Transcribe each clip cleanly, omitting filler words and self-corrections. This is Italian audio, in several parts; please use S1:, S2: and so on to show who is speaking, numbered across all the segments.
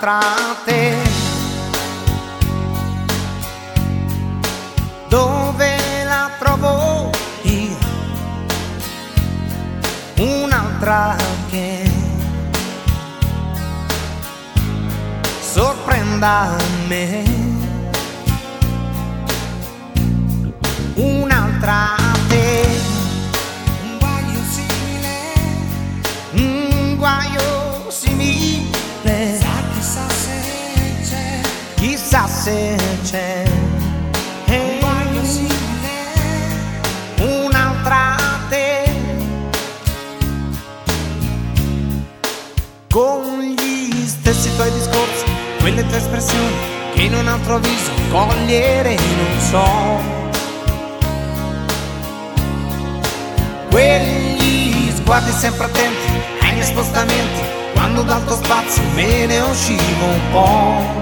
S1: un'altra te. Dove la trovo io? Un'altra che sorprenda me. Un'altra te.
S2: Un guaio simile,
S1: Un guaio simile,
S2: chissà se c'è.
S1: chissà se c'è.
S2: Un guaio simile,
S1: Un'altra te, con gli stessi tuoi discorsi, quelle tue espressioni che in un altro viso cogliere non so. Quegli sguardi sempre attenti ai miei spostamenti, quando dal tuo spazio me ne uscivo un po'.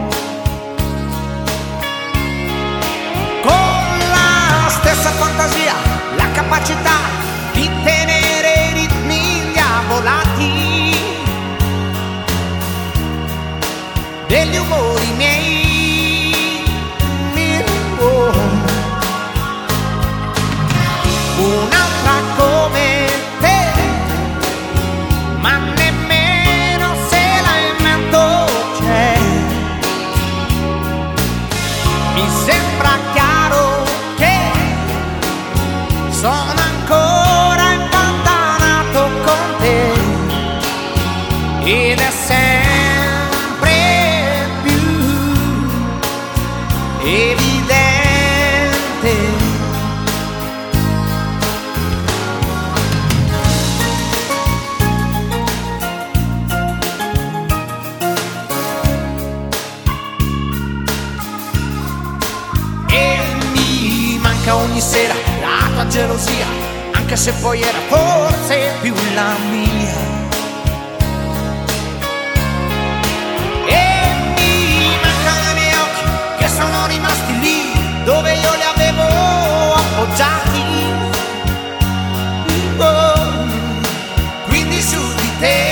S1: Con la stessa fantasia, la capacità di tenere i ritmi diavolati degli umori miei. Un'altra come te, ma nemmeno se la invento c'è. Mi sembra chiaro che sono ancora impantanato con te, ed è sempre più evidente. Ogni sera la tua gelosia, anche se poi era forse più la mia. E mi mancano i miei occhi che sono rimasti lì dove io li avevo appoggiati. Oh, quindi su di te.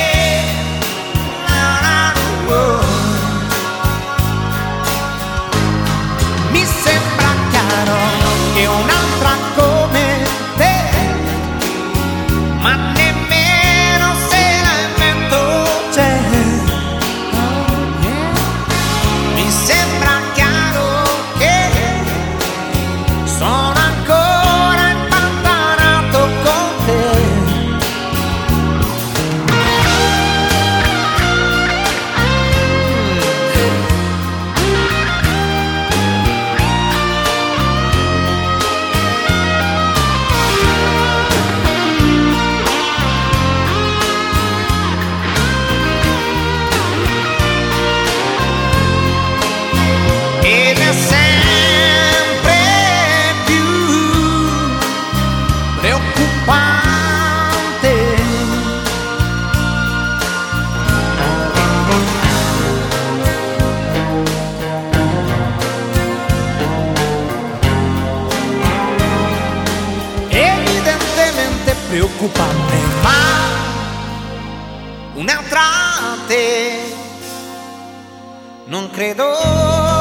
S1: Mi sembra chiaro che un'altra come te, ma nemmeno se la invento c'è. Mi sembra chiaro che sono ancora impantanato con te. Ed è sempre più preoccupante. Evidentemente preoccupante, ma un'altra te non credo